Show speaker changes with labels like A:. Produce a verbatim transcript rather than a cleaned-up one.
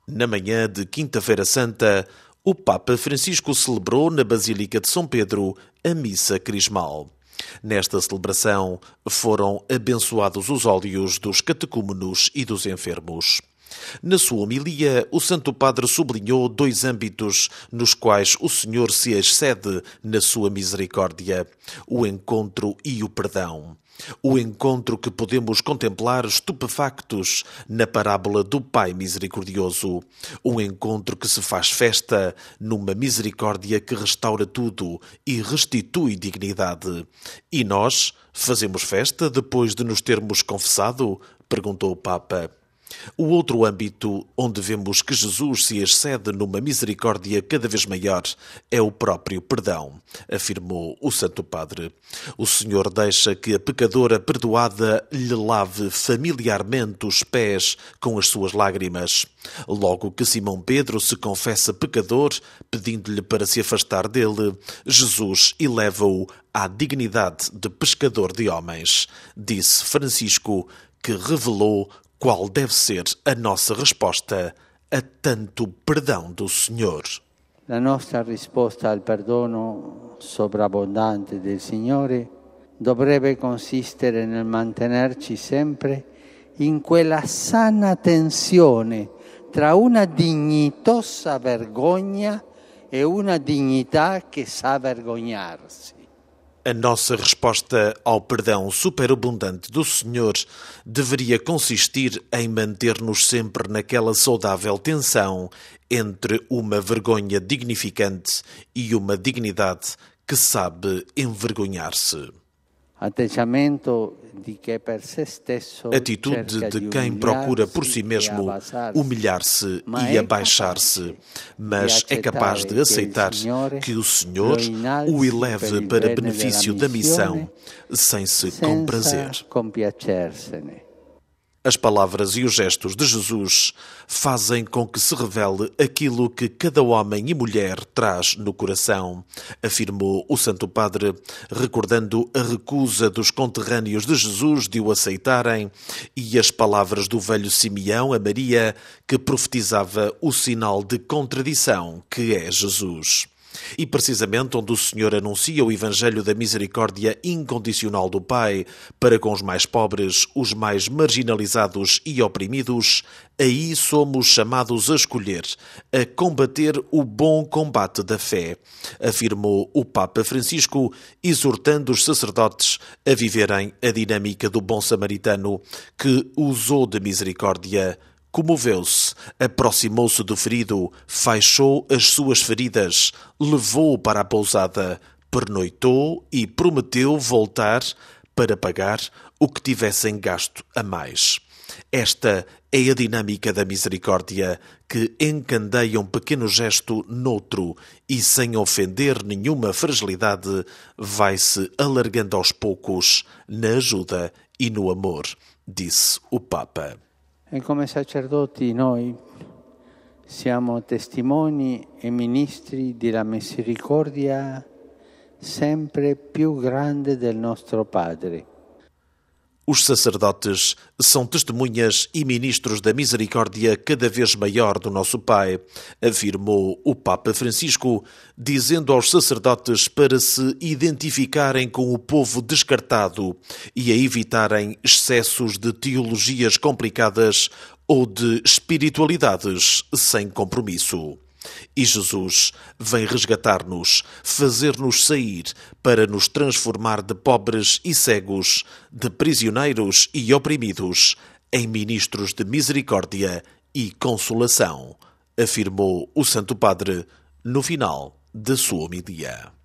A: Na manhã de Quinta-feira Santa, o Papa Francisco celebrou na Basílica de São Pedro a Missa Crismal. Nesta celebração foram abençoados os óleos dos catecúmenos e dos enfermos. Na sua homilia, o Santo Padre sublinhou dois âmbitos nos quais o Senhor se excede na sua misericórdia: o encontro e o perdão. O encontro que podemos contemplar estupefactos na parábola do Pai Misericordioso. O encontro que se faz festa numa misericórdia que restaura tudo e restitui dignidade. E nós fazemos festa depois de nos termos confessado? Perguntou o Papa. O outro âmbito onde vemos que Jesus se excede numa misericórdia cada vez maior é o próprio perdão, afirmou o Santo Padre. O Senhor deixa que a pecadora perdoada lhe lave familiarmente os pés com as suas lágrimas. Logo que Simão Pedro se confessa pecador, pedindo-lhe para se afastar dele, Jesus eleva-o à dignidade de pescador de homens. Disse Francisco, que revelou qual deve ser a nossa resposta a tanto perdão do Senhor.
B: La nostra risposta al perdono sovrabbondante del Signore dovrebbe consistere nel mantenerci sempre in quella sana tensione tra una dignitosa vergogna e una dignità che sa vergognarsi.
A: A nossa resposta ao perdão superabundante do Senhor deveria consistir em manter-nos sempre naquela saudável tensão entre uma vergonha dignificante e uma dignidade que sabe envergonhar-se. Atitude de quem procura por si mesmo humilhar-se e abaixar-se, mas é capaz de aceitar que o Senhor o eleve para benefício da missão, sem se comprazer. As palavras e os gestos de Jesus fazem com que se revele aquilo que cada homem e mulher traz no coração, afirmou o Santo Padre, recordando a recusa dos conterrâneos de Jesus de o aceitarem e as palavras do velho Simeão a Maria, que profetizava o sinal de contradição que é Jesus. E precisamente onde o Senhor anuncia o Evangelho da misericórdia incondicional do Pai para com os mais pobres, os mais marginalizados e oprimidos, aí somos chamados a escolher, a combater o bom combate da fé, afirmou o Papa Francisco, exortando os sacerdotes a viverem a dinâmica do bom samaritano que usou de misericórdia. Comoveu-se, aproximou-se do ferido, faixou as suas feridas, levou-o para a pousada, pernoitou e prometeu voltar para pagar o que tivessem gasto a mais. Esta é a dinâmica da misericórdia, que encandeia um pequeno gesto noutro e, sem ofender nenhuma fragilidade, vai-se alargando aos poucos na ajuda e no amor, disse o Papa.
B: E come sacerdoti noi siamo testimoni e ministri della misericordia sempre più grande del nostro Padre.
A: Os sacerdotes são testemunhas e ministros da misericórdia cada vez maior do nosso Pai, afirmou o Papa Francisco, dizendo aos sacerdotes para se identificarem com o povo descartado e a evitarem excessos de teologias complicadas ou de espiritualidades sem compromisso. E Jesus vem resgatar-nos, fazer-nos sair para nos transformar de pobres e cegos, de prisioneiros e oprimidos, em ministros de misericórdia e consolação, afirmou o Santo Padre no final da sua homilia.